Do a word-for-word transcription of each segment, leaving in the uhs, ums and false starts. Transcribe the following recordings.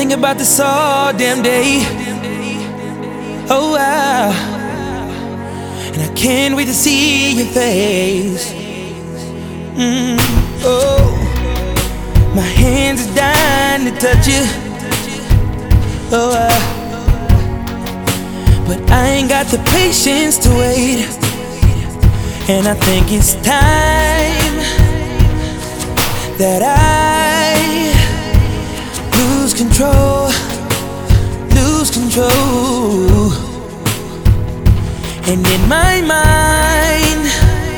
think about this all damn day. Oh wow, and I can't wait to see your face. Mm, oh, my hands are dying to touch you. Oh, uh, but I ain't got the patience to wait. And I think it's time that I lose control, lose control. And in my mind,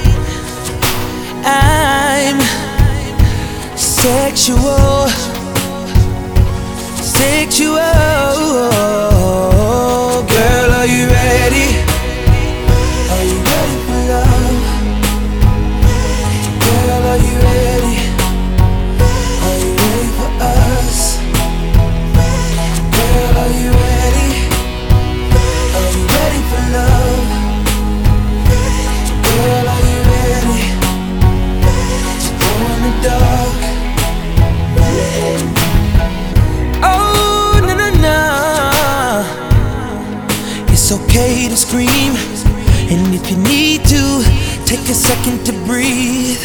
I'm sexual, sexual. Girl, are you ready? Are you ready for love? Girl, are you ready? Are you ready for us? Girl, are you ready? Are you ready for love? Girl, are you ready to go in the dark? Oh, no, no, no. It's okay to scream, and if you need to, take a second to breathe.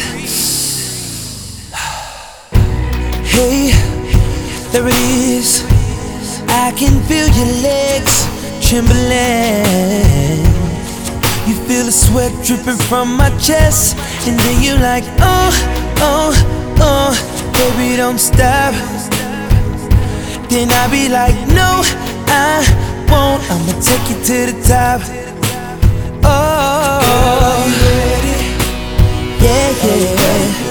Hey, there it is. I can feel your legs trembling. You feel the sweat dripping from my chest, and then you're like, oh, oh, oh, baby, don't stop. Then I be like, no, I won't. I'ma take you to the top. Oh, girl, are you ready? Yeah, yeah.